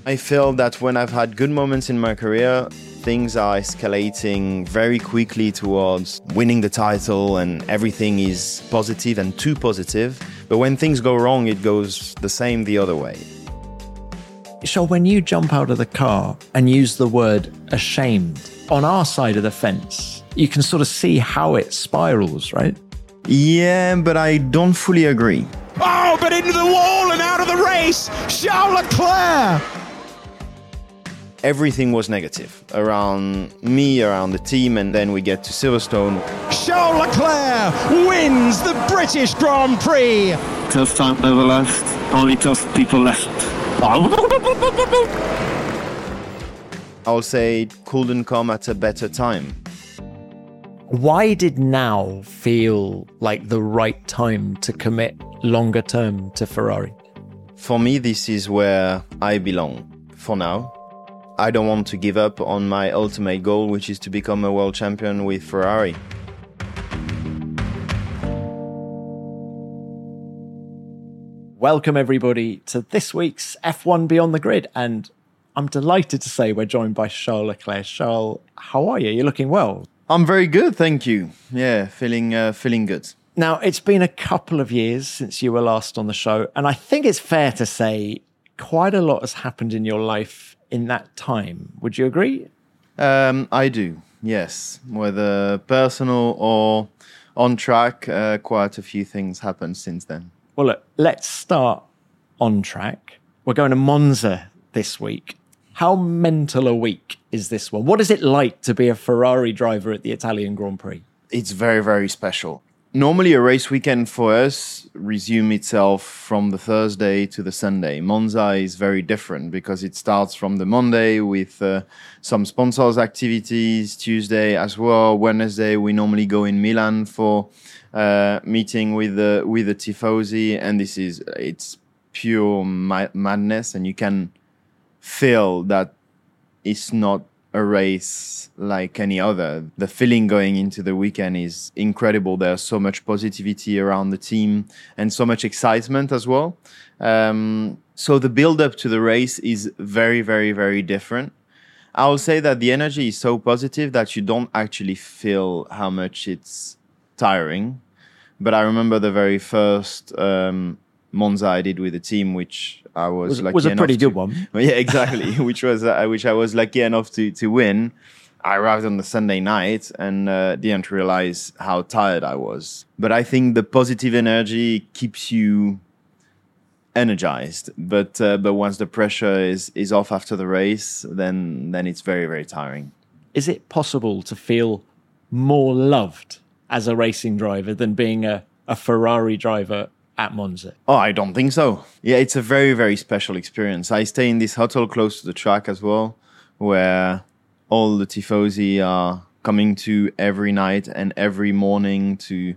I feel that when I've had good moments in my career, things are escalating very quickly towards winning the title and everything is positive and too positive. But when things go wrong, it goes the same the other way. Charles, when you jump out of the car and use the word ashamed, on our side of the fence, you can sort of see how it spirals, right? Yeah, but I don't fully agree. Oh, but into the wall and out of the race, Charles Leclerc! Everything was negative around me, around the team, and then we get to Silverstone. Charles Leclerc wins the British Grand Prix! Tough time never left, only tough people left. I'll say it couldn't come at a better time. Why did now feel like the right time to commit longer term to Ferrari? For me, this is where I belong for now. I don't want to give up on my ultimate goal, which is to become a world champion with Ferrari. Welcome everybody to this week's F1 Beyond the Grid, and I'm delighted to say we're joined by Charles Leclerc. Charles, how are you? You're looking well. I'm very good, thank you. Yeah, feeling good. Now, it's been a couple of years since you were last on the show, and I think it's fair to say quite a lot has happened in your life in that time. Would you agree? I do, yes. Whether personal or on track, quite a few things happened since then. Well, look, let's start on track. We're going to Monza this week. How mental a week is this one? What is it like to be a Ferrari driver at the Italian Grand Prix? It's very, very special. Normally a race weekend for us resumes itself from the Thursday to the Sunday. Monza is very different because it starts from the Monday with some sponsors activities, Tuesday as well. Wednesday we normally go in Milan for meeting with the Tifosi, and it's pure madness, and you can feel that it's not a race like any other. The feeling going into the weekend is incredible. There's so much positivity around the team and so much excitement as well. So the build up to the race is very, very, very different. I will say that the energy is so positive that you don't actually feel how much it's tiring. But I remember the very first Monza I did with the team, which I was lucky enough was a pretty good one. Yeah, exactly. which I was lucky enough to win. I arrived on the Sunday night and didn't realize how tired I was. But I think the positive energy keeps you energized. But once the pressure is off after the race, then it's very, very tiring. Is it possible to feel more loved as a racing driver than being a Ferrari driver at Monza? Oh, I don't think so. Yeah, it's a very, very special experience. I stay in this hotel close to the track as well, where all the Tifosi are coming to every night and every morning to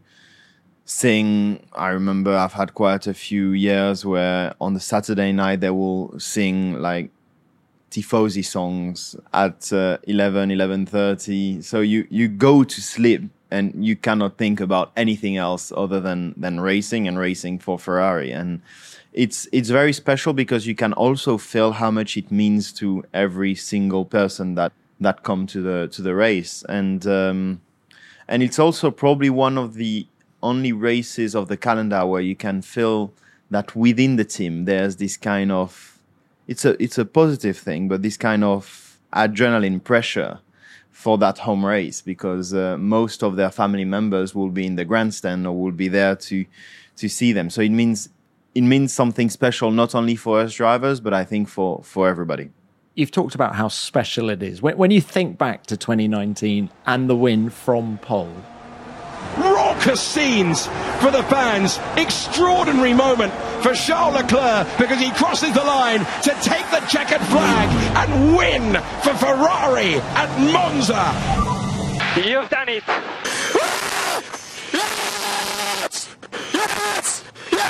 sing. I remember I've had quite a few years where on the Saturday night they will sing like Tifosi songs at 11:30. So you go to sleep and you cannot think about anything else other than racing and racing for Ferrari. And it's very special because you can also feel how much it means to every single person that come to the race. And it's also probably one of the only races of the calendar where you can feel that within the team there's this kind of, it's a positive thing, but this kind of adrenaline pressure for that home race, because most of their family members will be in the grandstand or will be there to see them. So it means something special, not only for us drivers, but I think for everybody. You've talked about how special it is. When you think back to 2019 and the win from pole, Raucous scenes for the fans. Extraordinary moment for Charles Leclerc because he crosses the line to take the checkered flag and win for Ferrari at Monza. You've done it. Yes!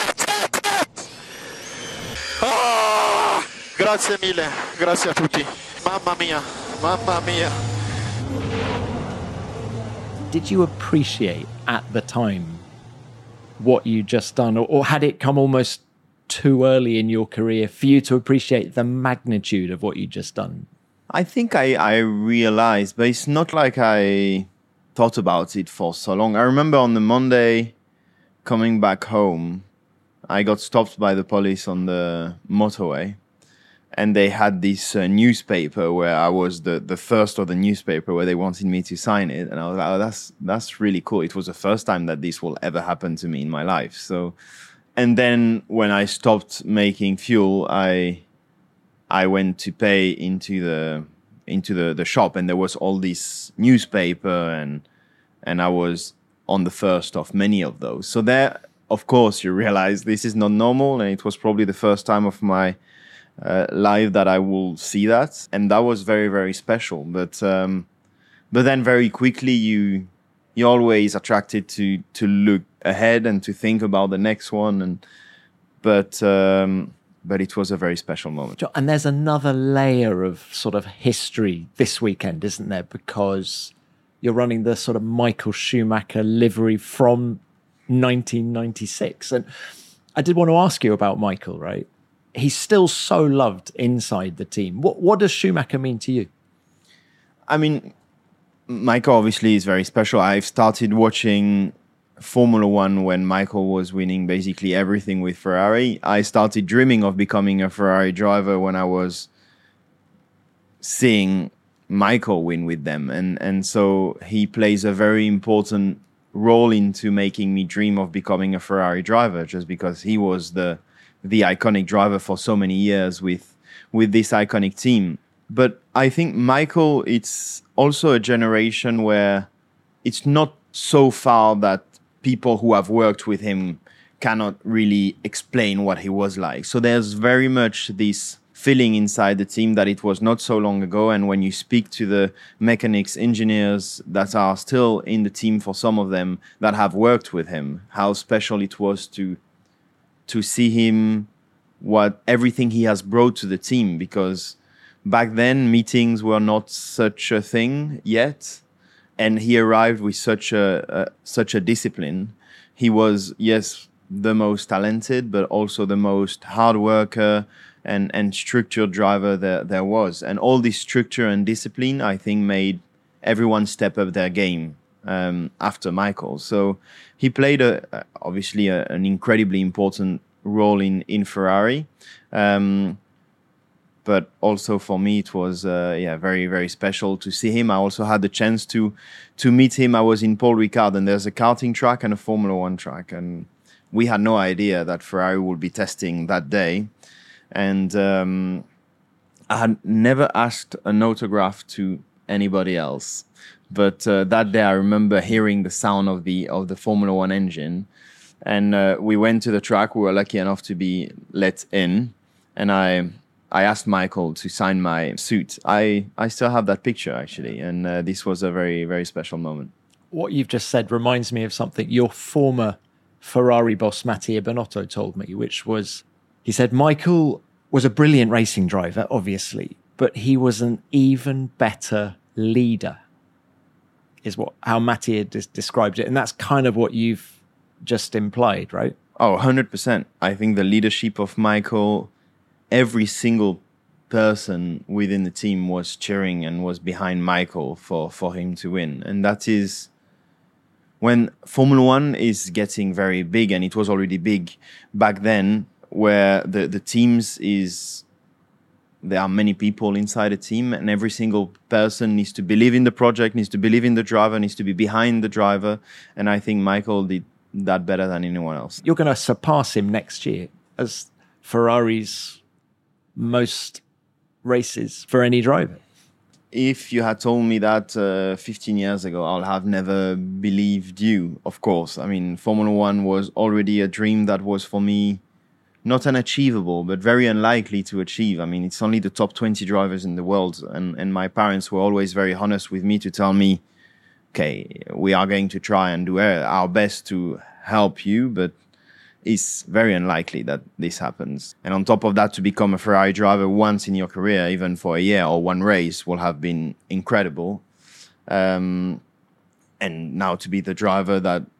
Oh, grazie mille, grazie a tutti. Mamma mia. did you appreciate at the time what you'd just done, or had it come almost too early in your career for you to appreciate the magnitude of what you just done? I think I realized, but it's not like I thought about it for so long. I remember on the Monday coming back home, I got stopped by the police on the motorway, and they had this newspaper where I was the first of the newspaper where they wanted me to sign it. And I was like, oh, that's really cool. It was the first time that this will ever happen to me in my life. So, and then when I stopped making fuel, I went to pay into the shop, and there was all this newspaper, and I was on the first of many of those. So there, of course, you realize this is not normal, and it was probably the first time of my life that I will see that, and that was very, very special. But then very quickly you're always attracted to look ahead and to think about the next one, but it was a very special moment. And there's another layer of sort of history this weekend, isn't there? Because you're running the sort of Michael Schumacher livery from 1996. And I did want to ask you about Michael, right? He's still so loved inside the team. What does Schumacher mean to you? I mean, Michael obviously is very special. I've started watching Formula One when Michael was winning basically everything with Ferrari. I started dreaming of becoming a Ferrari driver when I was seeing Michael win with them. And so he plays a very important role into making me dream of becoming a Ferrari driver, just because he was the iconic driver for so many years with this iconic team. But I think Michael, it's also a generation where it's not so far that people who have worked with him cannot really explain what he was like. So there's very much this feeling inside the team that it was not so long ago. And when you speak to the mechanics, engineers that are still in the team, for some of them that have worked with him, how special it was to see him, what everything he has brought to the team. Because back then meetings were not such a thing yet. And he arrived with such a discipline. He was, yes, the most talented, but also the most hard worker and structured driver there was. And all this structure and discipline, I think, made everyone step up their game after Michael. So he played obviously an incredibly important role in Ferrari. But also for me, it was very, very special to see him. I also had the chance to meet him. I was in Paul Ricard, and there's a karting track and a Formula One track. And we had no idea that Ferrari would be testing that day. And I had never asked an autograph to anybody else. But that day, I remember hearing the sound of the Formula One engine. And we went to the track. We were lucky enough to be let in. And I asked Michael to sign my suit. I still have that picture, actually. And this was a very, very special moment. What you've just said reminds me of something your former Ferrari boss, Mattia Binotto, told me, which was, he said, Michael was a brilliant racing driver, obviously, but he was an even better leader, is how Mattia described it. And that's kind of what you've just implied, right? Oh, 100%. I think the leadership of Michael, every single person within the team was cheering and was behind Michael for him to win. And that is when Formula One is getting very big, and it was already big back then, where the teams there are many people inside a team, and every single person needs to believe in the project, needs to believe in the driver, needs to be behind the driver. And I think Michael did that better than anyone else. You're going to surpass him next year as Ferrari's most races for any driver. If you had told me that 15 years ago, I'll have never believed you, of course. I mean, Formula One was already a dream that was for me not unachievable, but very unlikely to achieve. I mean, it's only the top 20 drivers in the world. And my parents were always very honest with me to tell me, okay, we are going to try and do our best to help you, but it's very unlikely that this happens. And on top of that, to become a Ferrari driver once in your career, even for a year or one race, will have been incredible. And now to be the driver that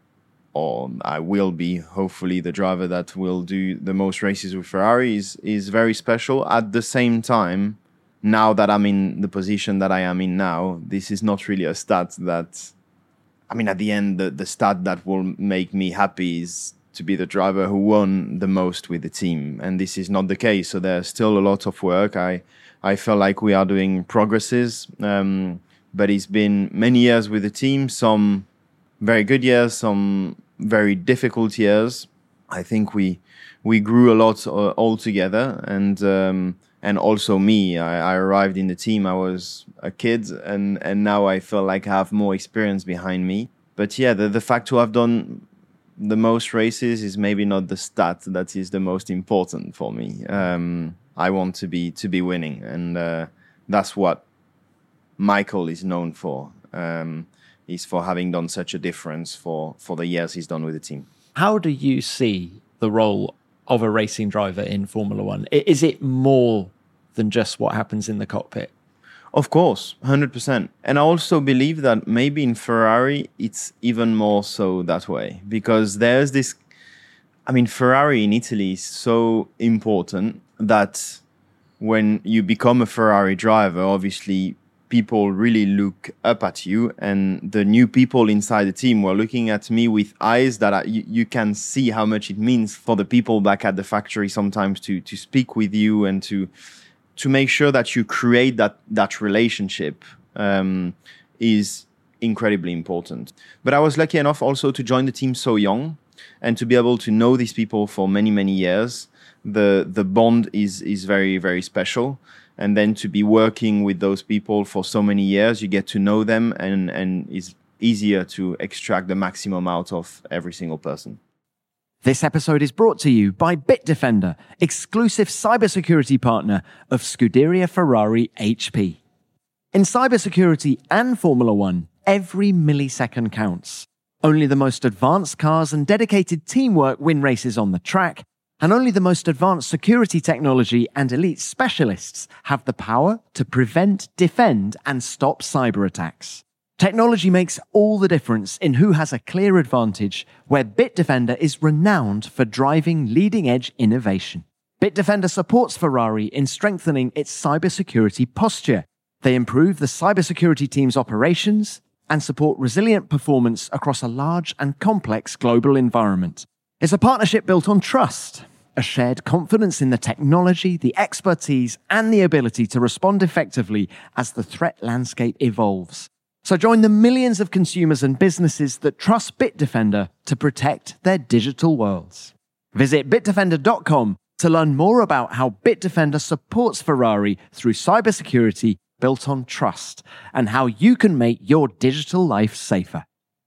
or I will be hopefully the driver that will do the most races with Ferrari is very special. At the same time, now that I'm in the position that I am in now, this is not really a stat that, I mean, at the end, the stat that will make me happy is to be the driver who won the most with the team. And this is not the case. So there's still a lot of work. I feel like we are doing progresses, but it's been many years with the team, some very good years, some very difficult years. I think we grew a lot all together, and also me. I arrived in the team, I was a kid, and now I feel like I have more experience behind me. But yeah, the fact to have done the most races is maybe not the stat that is the most important for me. I want to be winning, and that's what Michael is known for. Is for having done such a difference for the years he's done with the team. How do you see the role of a racing driver in Formula One? Is it more than just what happens in the cockpit? Of course, 100%. And I also believe that maybe in Ferrari, it's even more so that way. Because there's this... I mean, Ferrari in Italy is so important that when you become a Ferrari driver, obviously people really look up at you, and the new people inside the team were looking at me with eyes that you can see how much it means for the people back at the factory sometimes to speak with you and to make sure that you create that relationship is incredibly important. But I was lucky enough also to join the team so young and to be able to know these people for many, many years. The bond is very, very special. And then to be working with those people for so many years, you get to know them, and it's easier to extract the maximum out of every single person. This episode is brought to you by Bitdefender, exclusive cybersecurity partner of Scuderia Ferrari HP. In cybersecurity and Formula One, every millisecond counts. Only the most advanced cars and dedicated teamwork win races on the track, and only the most advanced security technology and elite specialists have the power to prevent, defend, and stop cyber attacks. Technology makes all the difference in who has a clear advantage, where Bitdefender is renowned for driving leading-edge innovation. Bitdefender supports Ferrari in strengthening its cybersecurity posture. They improve the cybersecurity team's operations and support resilient performance across a large and complex global environment. It's a partnership built on trust, a shared confidence in the technology, the expertise, and the ability to respond effectively as the threat landscape evolves. So join the millions of consumers and businesses that trust Bitdefender to protect their digital worlds. Visit bitdefender.com to learn more about how Bitdefender supports Ferrari through cybersecurity built on trust, and how you can make your digital life safer.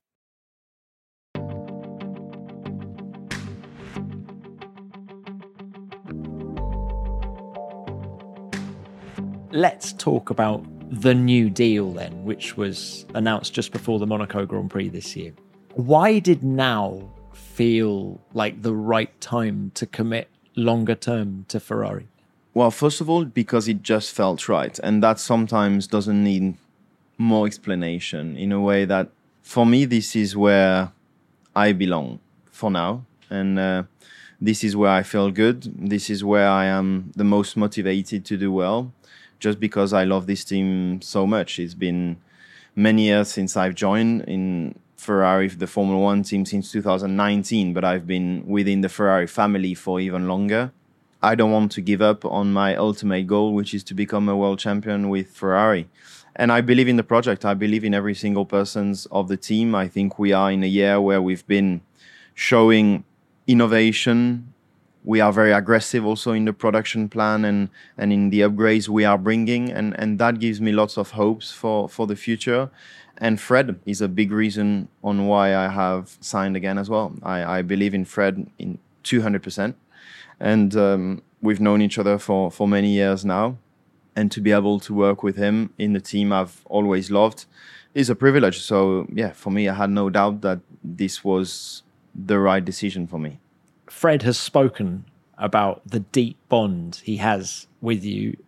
Let's talk about the new deal then, which was announced just before the Monaco Grand Prix this year. Why did now feel like the right time to commit longer term to Ferrari? Well, first of all, because it just felt right. And that sometimes doesn't need more explanation, in a way that, for me, this is where I belong for now. And this is where I feel good. This is where I am the most motivated to do well, just because I love this team so much. It's been many years since I've joined in Ferrari, the Formula One team, since 2019, but I've been within the Ferrari family for even longer. I don't want to give up on my ultimate goal, which is to become a world champion with Ferrari. And I believe in the project. I believe in every single person of the team. I think we are in a year where we've been showing innovation. We are very aggressive also in the production plan and in the upgrades we are bringing. And that gives me lots of hopes for the future. And Fred is a big reason on why I have signed again as well. I believe in Fred in 200%. And we've known each other for many years now. And to be able to work with him in the team I've always loved is a privilege. So, yeah, for me, I had no doubt that this was the right decision for me. Fred has spoken about the deep bond he has with you.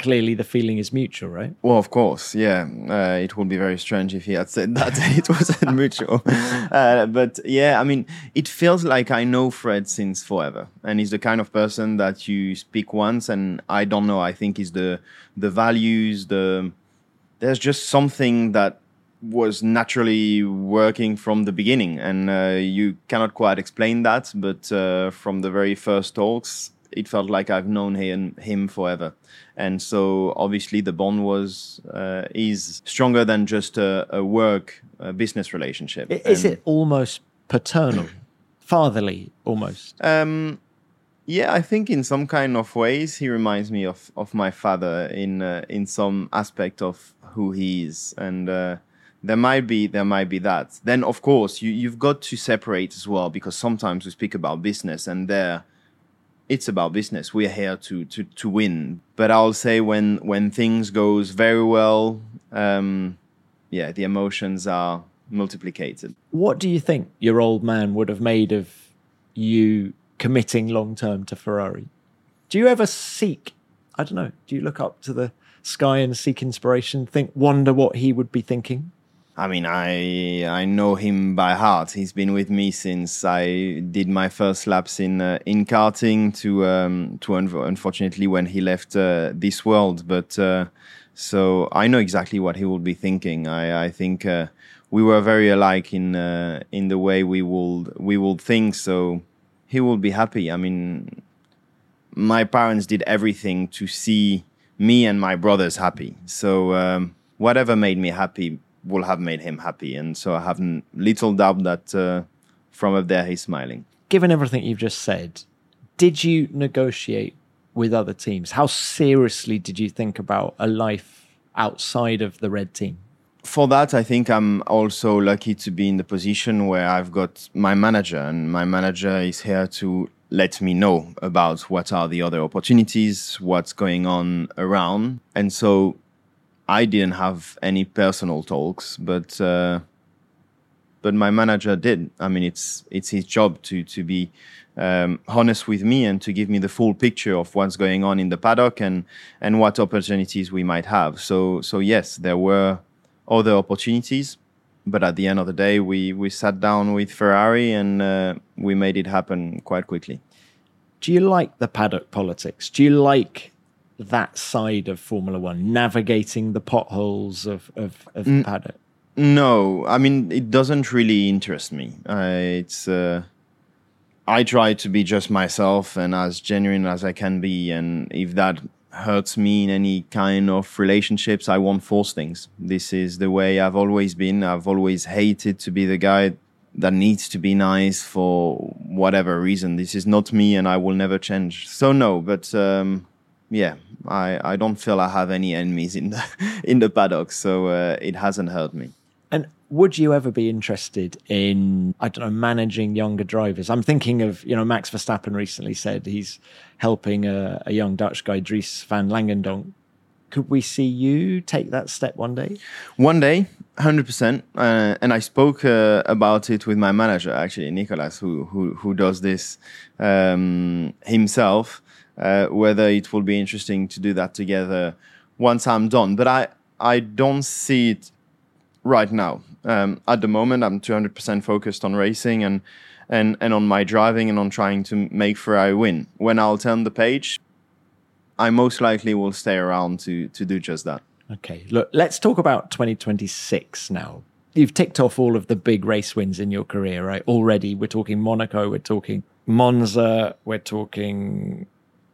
clearly the feeling is mutual, right? Well, of course, yeah. It would be very strange if he had said that it wasn't mutual. But yeah, I mean, it feels like I know Fred since forever. And he's the kind of person that you speak once and I don't know, I think is the values, there's just something that was naturally working from the beginning. And you cannot quite explain that, but from the very first talks, it felt like I've known him forever. And so obviously the bond is stronger than just a business relationship. Is it almost paternal, fatherly almost? Yeah, I think in some kind of ways he reminds me of my father in some aspect of who he is. And there might be that. Then of course you've got to separate as well, because sometimes we speak about business and it's about business. We're here to win. But I'll say when things goes very well, the emotions are multiplicated. What do you think your old man would have made of you committing long term to Ferrari? Do you ever seek, I don't know, do you look up to the sky and seek inspiration, wonder what he would be thinking? I mean, I know him by heart. He's been with me since I did my first laps in karting to unfortunately when he left this world. But so I know exactly what he will be thinking. I think we were very alike in the way we would think. So he will be happy. I mean, my parents did everything to see me and my brothers happy. So whatever made me happy will have made him happy. And so I have little doubt that from up there he's smiling. Given everything you've just said, did you negotiate with other teams? How seriously did you think about a life outside of the red team? For that, I think I'm also lucky to be in the position where I've got my manager, and my manager is here to let me know about what are the other opportunities, what's going on around. And so I didn't have any personal talks, but my manager did. I mean, it's his job to be honest with me and to give me the full picture of what's going on in the paddock and what opportunities we might have. So yes, there were other opportunities, but at the end of the day, we sat down with Ferrari and we made it happen quite quickly. Do you like the paddock politics? Do you like that side of Formula One, navigating the potholes of the paddock? No, I mean, it doesn't really interest me. I try to be just myself and as genuine as I can be. And if that hurts me in any kind of relationships, I won't force things. This is the way I've always been. I've always hated to be the guy that needs to be nice for whatever reason. This is not me and I will never change. So no, but yeah, I don't feel I have any enemies in the paddock, so it hasn't hurt me. And would you ever be interested in, I don't know, managing younger drivers? I'm thinking of, Max Verstappen recently said he's helping a young Dutch guy, Dries van Langendonk. Could we see you take that step one day? One day, 100%. And I spoke about it with my manager, actually, Nicolas, who does this himself. Whether it will be interesting to do that together once I'm done. But I don't see it right now. At the moment, I'm 200% focused on racing and on my driving and on trying to make Ferrari win. When I'll turn the page, I most likely will stay around to do just that. Okay, look, let's talk about 2026 now. You've ticked off all of the big race wins in your career, right? Already, we're talking Monaco, we're talking Monza, we're talking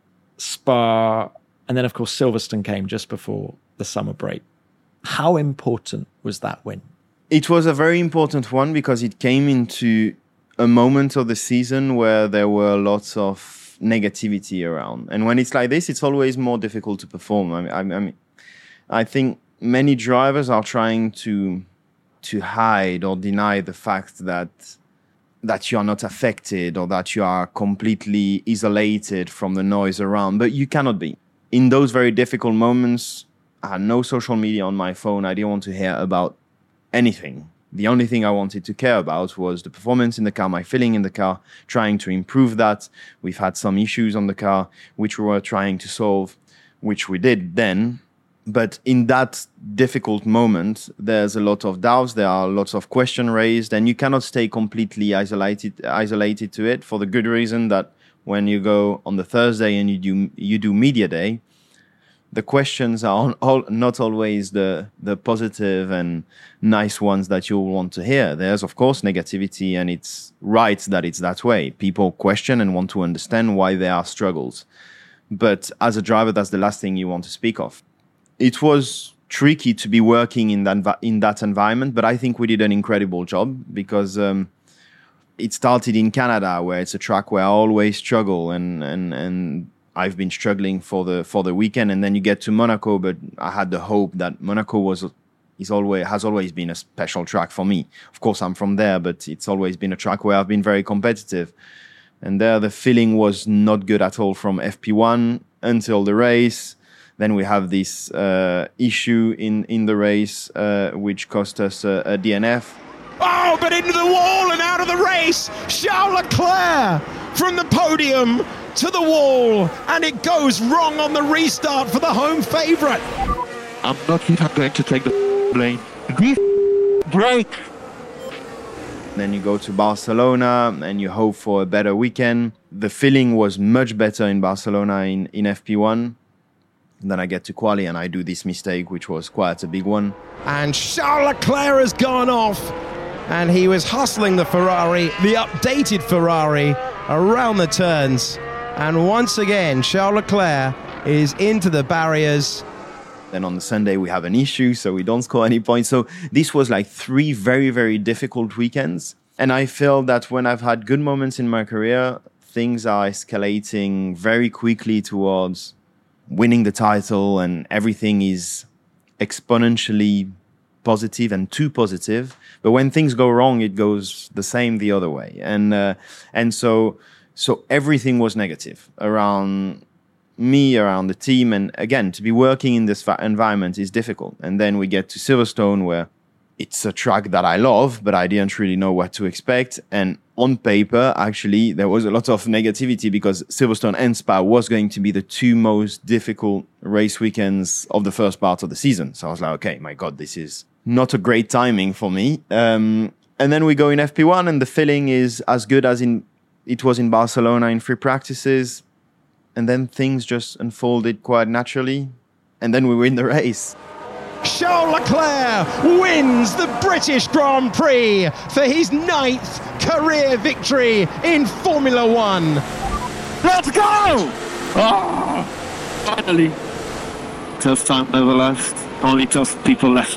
Spa, and then of course Silverstone came just before the summer break. How important was that win? It was a very important one because it came into a moment of the season where there were lots of negativity around. And when it's like this, it's always more difficult to perform. I mean, I think many drivers are trying to hide or deny the fact that you are not affected or that you are completely isolated from the noise around, but you cannot be. In those very difficult moments, I had no social media on my phone. I didn't want to hear about anything. The only thing I wanted to care about was the performance in the car, my feeling in the car, trying to improve that. We've had some issues on the car, which we were trying to solve. which we did then. But in that difficult moment, there's a lot of doubts. There are lots of questions raised, and you cannot stay completely isolated to it, for the good reason that when you go on the Thursday and you do media day, the questions are not always the positive and nice ones that you'll want to hear. There's, of course, negativity, and it's right that it's that way. People question and want to understand why there are struggles. But as a driver, that's the last thing you want to speak of. It was tricky to be working in that environment, but I think we did an incredible job, because it started in Canada, where it's a track where I always struggle, and I've been struggling for the weekend. And then you get to Monaco, but I had the hope that Monaco has always been a special track for me. Of course, I'm from there, but it's always been a track where I've been very competitive. And there, the feeling was not good at all from FP1 until the race. Then we have this issue in the race, which cost us a DNF. Oh, but into the wall and out of the race. Charles Leclerc from the podium to the wall, and it goes wrong on the restart for the home favourite. I'm not even going to take the blame. Break. Then you go to Barcelona and you hope for a better weekend. The feeling was much better in Barcelona in FP1. Then I get to quali and I do this mistake, which was quite a big one. And Charles Leclerc has gone off, and he was hustling the Ferrari, the updated Ferrari, around the turns. And once again, Charles Leclerc is into the barriers. Then on the Sunday, we have an issue, so we don't score any points. So this was like 3 very, very difficult weekends. And I feel that when I've had good moments in my career, things are escalating very quickly towards winning the title, and everything is exponentially positive and too positive. But when things go wrong, it goes the same the other way. And so everything was negative around me, around the team. And again, to be working in this environment is difficult. And then we get to Silverstone, where it's a track that I love, but I didn't really know what to expect. And on paper, actually, there was a lot of negativity, because Silverstone and Spa was going to be the 2 most difficult race weekends of the first part of the season. So I was like, okay, my God, this is not a great timing for me. And then we go in FP1, and the feeling is as good as it was in Barcelona in free practices. And then things just unfolded quite naturally. And then we win the race. Charles Leclerc wins the British Grand Prix for his 9th career victory in Formula One. Let's go! Oh, finally. Tough time never left. Only tough people left.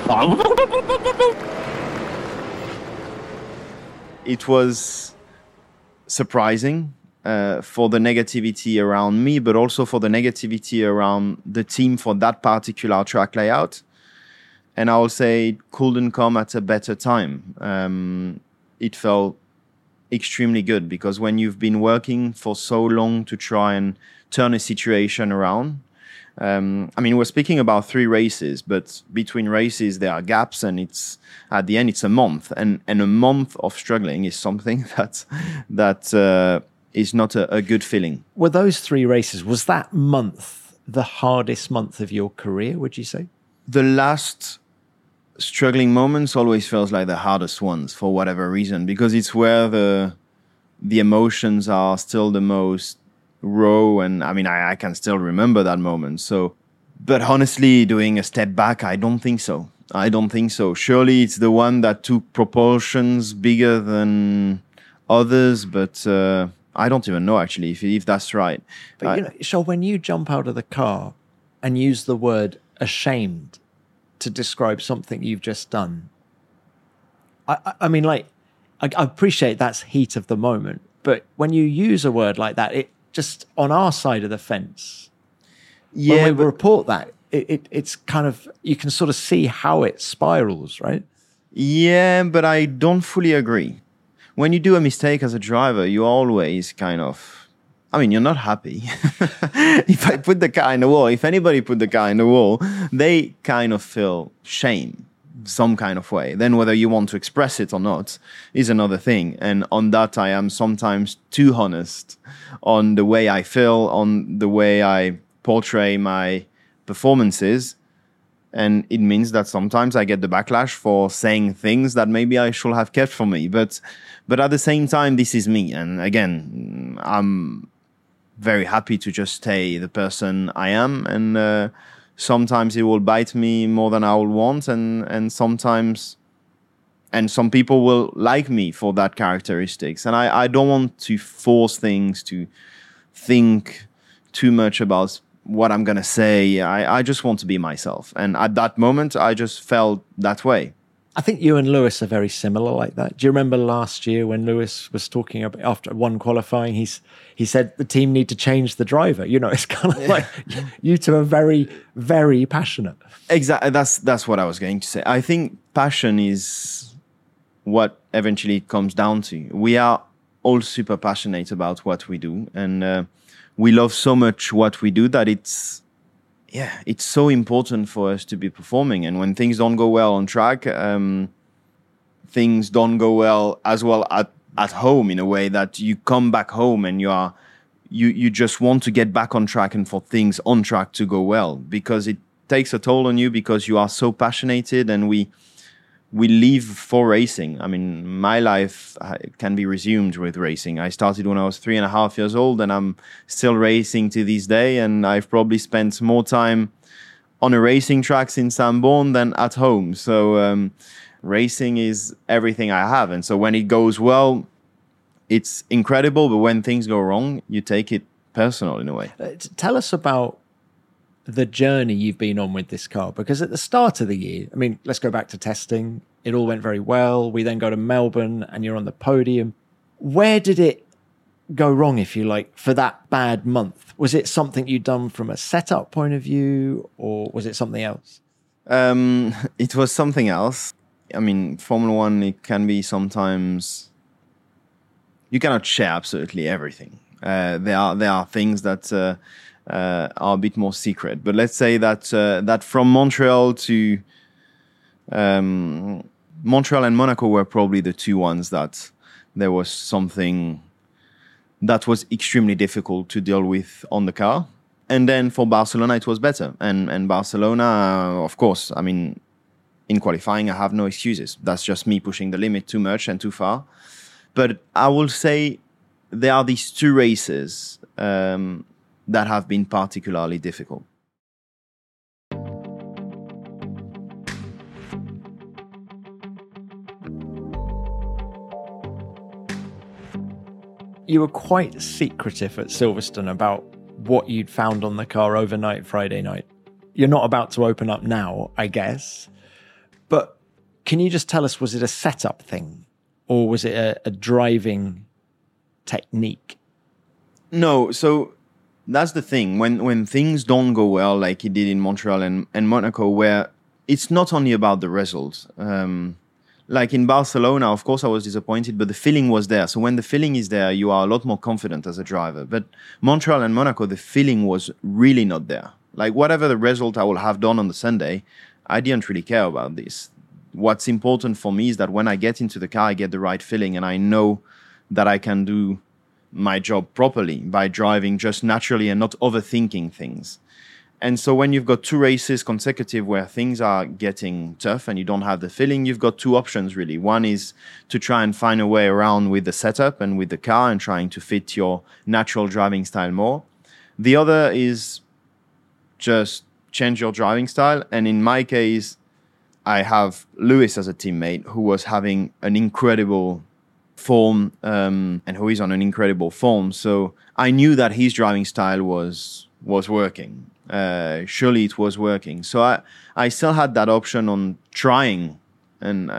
It was surprising for the negativity around me, but also for the negativity around the team for that particular track layout. And I will say it couldn't come at a better time. It felt extremely good, because when you've been working for so long to try and turn a situation around, we're speaking about 3 races, but between races there are gaps, and it's at the end it's a month, and a month of struggling is something that is not a good feeling. Were those 3 races, was that month the hardest month of your career, would you say? The last struggling moments always feels like the hardest ones, for whatever reason, because it's where the emotions are still the most raw, and I can still remember that moment. So, but honestly, doing a step back, I don't think so. Surely it's the one that took proportions bigger than others, but I don't even know actually if that's right. But Charles, when you jump out of the car and use the word ashamed to describe something you've just done, I appreciate that's heat of the moment, but when you use a word like that, it just on our side of the fence, when we report that, it's kind of, you can sort of see how it spirals, right? Yeah, but I don't fully agree. When you do a mistake as a driver, you always kind of, you're not happy. If I put the car in the wall, if anybody put the car in the wall, they kind of feel shame some kind of way. Then whether you want to express it or not is another thing. And on that, I am sometimes too honest on the way I feel, on the way I portray my performances. And it means that sometimes I get the backlash for saying things that maybe I should have kept for me. But at the same time, this is me. And again, I'm very happy to just stay the person I am. And sometimes it will bite me more than I will want. And sometimes, and some people will like me for that characteristics. And I don't want to force things, to think too much about what I'm going to say. I just want to be myself. And at that moment, I just felt that way. I think you and Lewis are very similar like that. Do you remember last year when Lewis was talking about, after one qualifying, he said the team need to change the driver? You know, it's kind of like you two are very, very passionate. Exactly. That's what I was going to say. I think passion is what eventually it comes down to. We are all super passionate about what we do. And we love so much what we do that it's so important for us to be performing. And when things don't go well on track, things don't go well as well at home, in a way that you come back home and you just want to get back on track and for things on track to go well, because it takes a toll on you, because you are so passionate, and we live for racing. I mean, my life can be resumed with racing. I started when I was 3.5 years old, and I'm still racing to this day. And I've probably spent more time on a racing track since I'm born than at home. So racing is everything I have. And so when it goes well, it's incredible. But when things go wrong, you take it personal in a way. Tell us about the journey you've been on with this car, because at the start of the year, I mean, let's go back to testing. It all went very well. We then go to Melbourne and you're on the podium. Where did it go wrong, if you like, for that bad month? Was it something you'd done from a setup point of view, or was it something else? It was something else. I mean, Formula One, it can be sometimes, you cannot share absolutely everything. There are things that are a bit more secret. But let's say that from Montreal to Montreal and Monaco were probably the two ones that there was something that was extremely difficult to deal with on the car. And then for Barcelona, it was better. And Barcelona, of course, I mean, in qualifying, I have no excuses. That's just me pushing the limit too much and too far. But I will say there are these two races that have been particularly difficult. You were quite secretive at Silverstone about what you'd found on the car overnight Friday night. You're not about to open up now, I guess. But can you just tell us, was it a setup thing? Or was it a driving technique? No, so that's the thing. When things don't go well, like it did in Montreal and Monaco, where it's not only about the results. Like in Barcelona, of course, I was disappointed, but the feeling was there. So when the feeling is there, you are a lot more confident as a driver. But Montreal and Monaco, the feeling was really not there. Like whatever the result I will have done on the Sunday, I didn't really care about this. What's important for me is that when I get into the car, I get the right feeling, and I know that I can do my job properly by driving just naturally and not overthinking things. And so when you've got two races consecutive where things are getting tough and you don't have the feeling, you've got two options really. One is to try and find a way around with the setup and with the car and trying to fit your natural driving style more. The other is just change your driving style. And in my case, I have Lewis as a teammate who was having an incredible form and who is on an incredible form. So I knew that his driving style was working. Surely it was working. So I still had that option on trying, and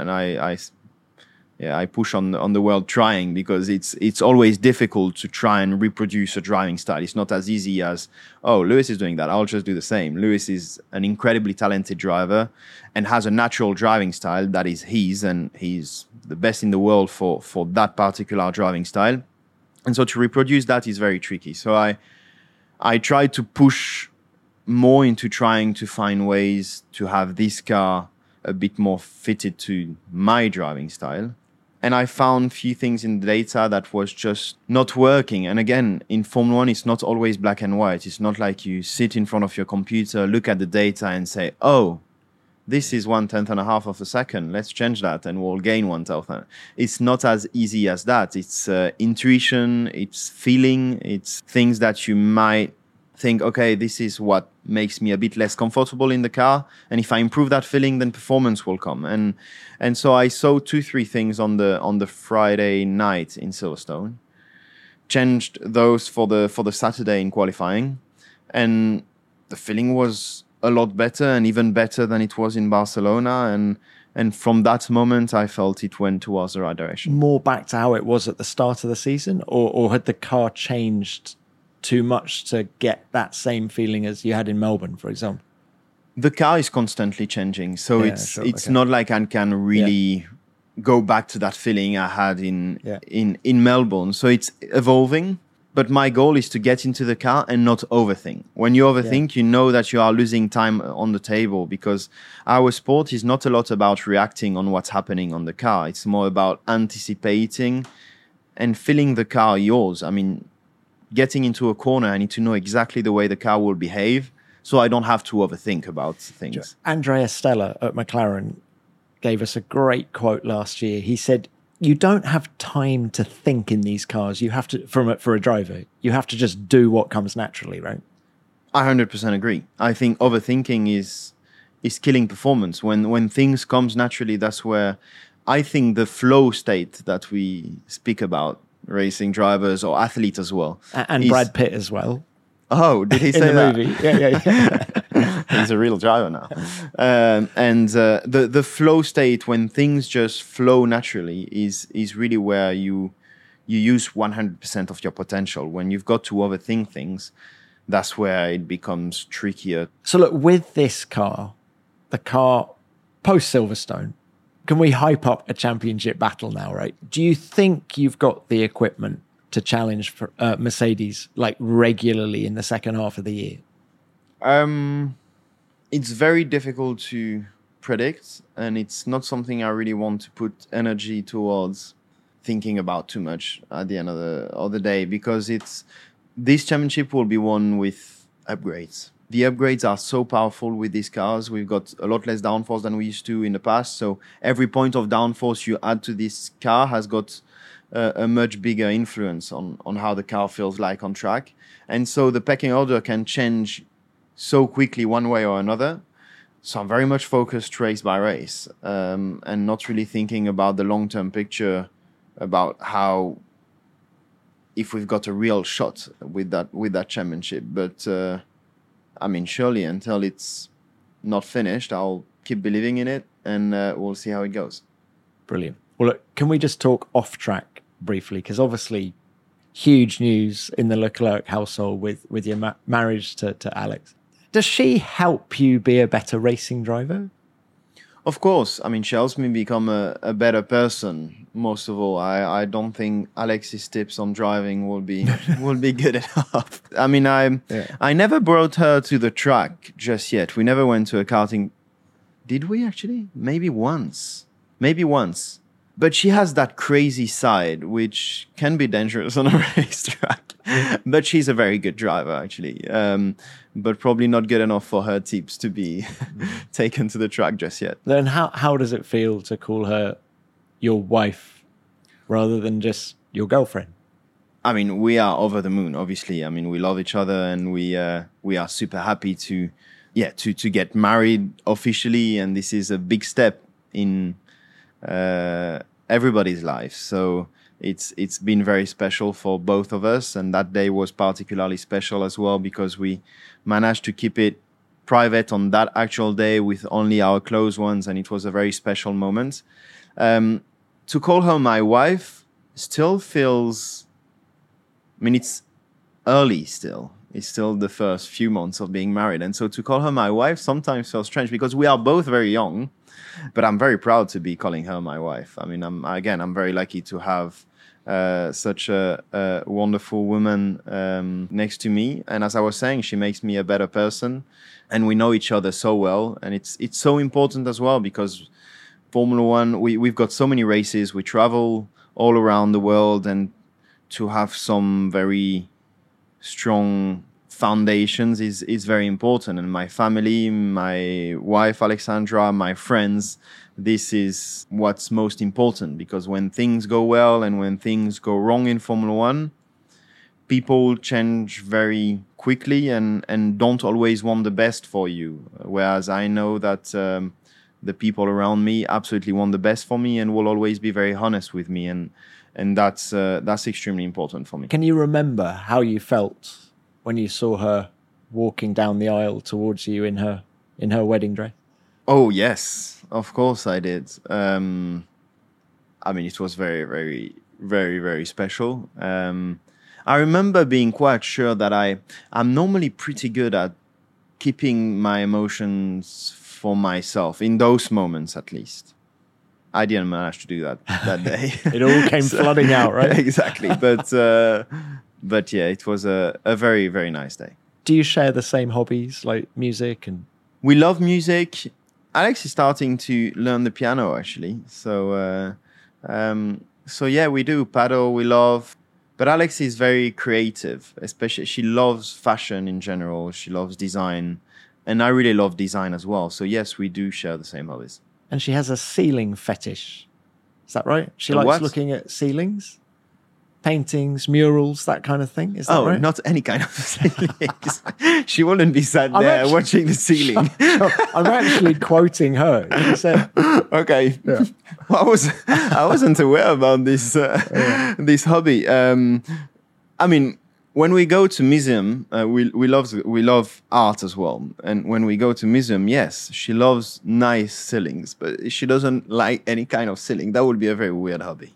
I push on the word trying, because it's always difficult to try and reproduce a driving style. It's not as easy as, oh, Lewis is doing that, I'll just do the same. Lewis is an incredibly talented driver and has a natural driving style that is his, and he's the best in the world for that particular driving style. And so to reproduce that is very tricky. So I try to push more into trying to find ways to have this car a bit more fitted to my driving style. And I found few things in the data that was just not working. And again, in Formula One, it's not always black and white. It's not like you sit in front of your computer, look at the data and say, oh, this is 1/10.5 of a second. Let's change that and we'll gain 1/10. It's not as easy as that. It's intuition, it's feeling, it's things that you might think, okay, this is what makes me a bit less comfortable in the car. And if I improve that feeling, then performance will come. And so I saw 2-3 things on the Friday night in Silverstone, changed those for the Saturday in qualifying. And the feeling was a lot better and even better than it was in Barcelona. And from that moment, I felt it went towards the right direction. More back to how it was at the start of the season, or had the car changed too much to get that same feeling as you had in Melbourne, for example? The car is constantly changing, so Yeah, it's okay. not like I can really go back to that feeling I had in Melbourne. So it's evolving. But my goal is to get into the car and not overthink. When you overthink, you know that you are losing time on the table, because our sport is not a lot about reacting on what's happening on the car. It's more about anticipating and feeling the car yours. I mean, getting into a corner, I need to know exactly the way the car will behave, so I don't have to overthink about things. Andrea Stella at McLaren gave us a great quote last year. He said, you don't have time to think in these cars. You have to, for a driver, you have to just do what comes naturally, right? I 100% agree. I think overthinking is killing performance. When things comes naturally, that's where I think the flow state that we speak about, racing drivers or athletes as well. And Brad Pitt as well. Oh, did he say in the that? movie? Yeah. He's a real driver now. And the flow state, when things just flow naturally, is really where you use 100% of your potential. When you've got to overthink things, that's where it becomes trickier. So look, with this car, the car post Silverstone, can we hype up a championship battle now, right? Do you think you've got the equipment to challenge for Mercedes like regularly in the second half of the year? It's very difficult to predict, and it's not something I really want to put energy towards thinking about too much at the end of the day, because this championship will be won with upgrades. The upgrades are so powerful with these cars. We've got a lot less downforce than we used to in the past. So every point of downforce you add to this car has got a much bigger influence on how the car feels like on track. And so the pecking order can change so quickly one way or another. So I'm very much focused race by race, and not really thinking about the long-term picture, about how, if we've got a real shot with that championship. But I mean, surely until it's not finished, I'll keep believing in it, and we'll see how it goes. Brilliant. Well, look, can we just talk off track briefly? Because obviously, huge news in the Leclerc household with your marriage to Alex. Does she help you be a better racing driver? Of course. I mean, she helps me become a better person. Most of all, I don't think Alex's tips on driving will be good enough. I mean, I never brought her to the track just yet. We never went to a karting. Did we actually? Maybe once. But she has that crazy side, which can be dangerous on a racetrack. But she's a very good driver, actually. But probably not good enough for her tips to be taken to the track just yet. Then how does it feel to call her your wife rather than just your girlfriend? I mean, we are over the moon, obviously. I mean, we love each other, and we are super happy to get married officially. And this is a big step in everybody's life. So it's been very special for both of us, and that day was particularly special as well, because we managed to keep it private on that actual day with only our close ones, and it was a very special moment. To call her my wife still feels, I mean, it's early still. It's still the first few months of being married, and so to call her my wife sometimes feels strange, because we are both very young. But I'm very proud to be calling her my wife. I mean, I'm very lucky to have such a wonderful woman next to me. And as I was saying, she makes me a better person. And we know each other so well. And it's so important as well, because Formula One, we've got so many races. We travel all around the world, and to have some very strong foundations is very important. And my family, my wife Alexandra, my friends, this is what's most important, because when things go well and when things go wrong in Formula One, people change very quickly and don't always want the best for you. Whereas I know that the people around me absolutely want the best for me and will always be very honest with me. And that's extremely important for me. Can you remember how you felt when you saw her walking down the aisle towards you in her wedding dress? Oh, yes, of course I did. I mean, it was very, very, very, very special. I remember being quite sure that I'm normally pretty good at keeping my emotions for myself, in those moments at least. I didn't manage to do that day. It all came flooding out, right? Exactly. But yeah, it was a very, very nice day. Do you share the same hobbies, like music? And we love music. Alex is starting to learn the piano, actually. So yeah, we do paddle. We love. But Alex is very creative, especially she loves fashion in general. She loves design. And I really love design as well. So yes, we do share the same hobbies. And she has a ceiling fetish. Is that right? She likes looking at ceilings, paintings, murals, that kind of thing. Is that right? Oh, not any kind of ceilings. She wouldn't be sat there watching the ceiling. I'm actually quoting her. She said, okay. Yeah. I wasn't aware about this this hobby. I mean, when we go to museum, we love art as well. And when we go to museum, yes, she loves nice ceilings, but she doesn't like any kind of ceiling. That would be a very weird hobby.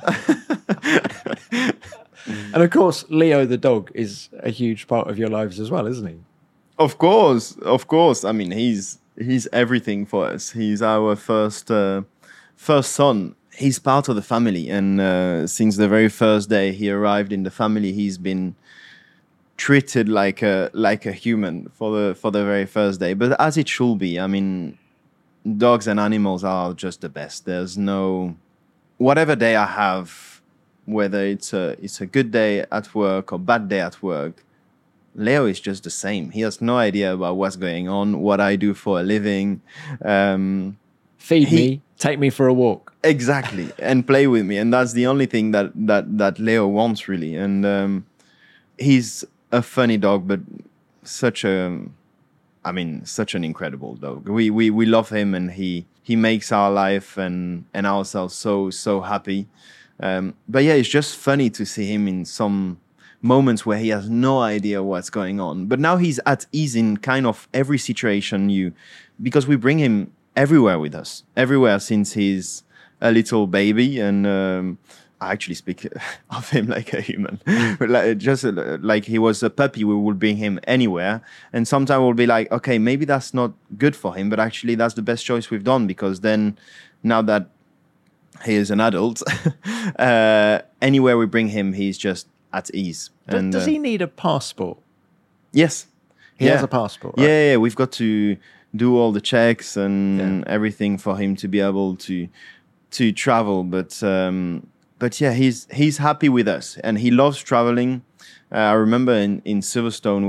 And of course, Leo the dog is a huge part of your lives as well, isn't he? Of course. I mean, he's everything for us. He's our first son. He's part of the family, and since the very first day he arrived in the family, he's been treated like a human for the very first day. But as it should be. I mean, dogs and animals are just the best. There's no whatever day I have, whether it's a good day at work or bad day at work, Leo is just the same. He has no idea about what's going on, what I do for a living. Feed me, take me for a walk. Exactly, and play with me. And that's the only thing that Leo wants, really. And he's a funny dog, but such an incredible dog. We love him, and he makes our life and ourselves so happy. But yeah, it's just funny to see him in some moments where he has no idea what's going on. But now he's at ease in kind of every situation because we bring him everywhere with us, everywhere since he's a little baby. And I actually speak of him like a human. just like he was a puppy, we would bring him anywhere. And sometimes we'll be like, okay, maybe that's not good for him, but actually that's the best choice we've done, because then now that he is an adult, anywhere we bring him, he's just at ease. And does he need a passport? Yes. He has a passport, right? Yeah, we've got to do all the checks and everything for him to be able to travel. But yeah, he's happy with us, and he loves traveling. I remember in Silverstone,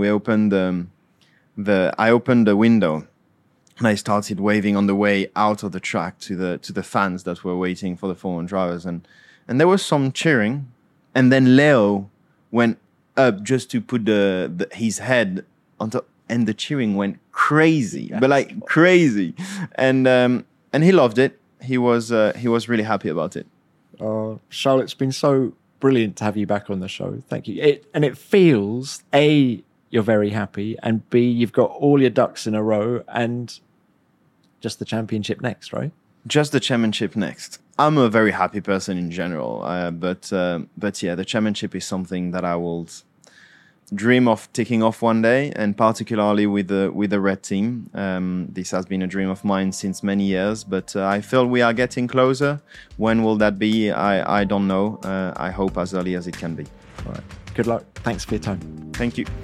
I opened the window, and I started waving on the way out of the track to the fans that were waiting for the Formula 1 drivers, and there was some cheering, and then Leo went up just to put his head on top, and the cheering went crazy, but like crazy, and he loved it. He was really happy about it. Charles, it's been so brilliant to have you back on the show. Thank you. It feels A, you're very happy, and B, you've got all your ducks in a row, and just the championship next, right? Just the championship next. I'm a very happy person in general, but yeah, the championship is something that I will dream of taking off one day, and particularly with the red team. This has been a dream of mine since many years, but I feel we are getting closer. When will that be? I don't know. I hope as early as it can be. All right. Good luck. Thanks for your time. Thank you.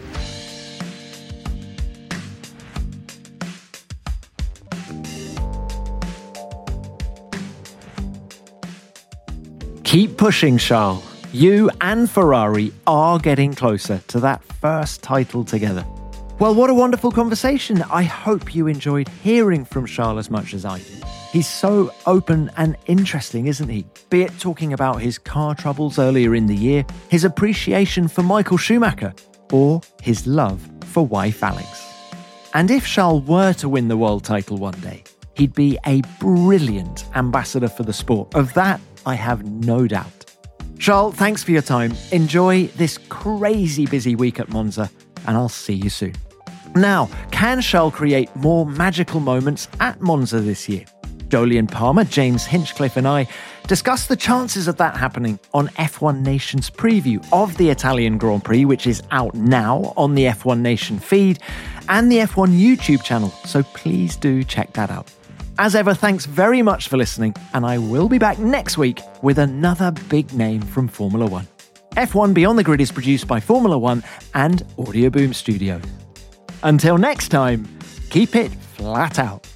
Keep pushing, Charles. You and Ferrari are getting closer to that first title together. Well, what a wonderful conversation. I hope you enjoyed hearing from Charles as much as I did. He's so open and interesting, isn't he? Be it talking about his car troubles earlier in the year, his appreciation for Michael Schumacher, or his love for wife Alex. And if Charles were to win the world title one day, he'd be a brilliant ambassador for the sport. Of that, I have no doubt. Charles, thanks for your time. Enjoy this crazy busy week at Monza, and I'll see you soon. Now, can Charles create more magical moments at Monza this year? Jolyon Palmer, James Hinchcliffe and I discuss the chances of that happening on F1 Nation's preview of the Italian Grand Prix, which is out now on the F1 Nation feed and the F1 YouTube channel, so please do check that out. As ever, thanks very much for listening, and I will be back next week with another big name from Formula One. F1 Beyond the Grid is produced by Formula One and Audio Boom Studios. Until next time, keep it flat out.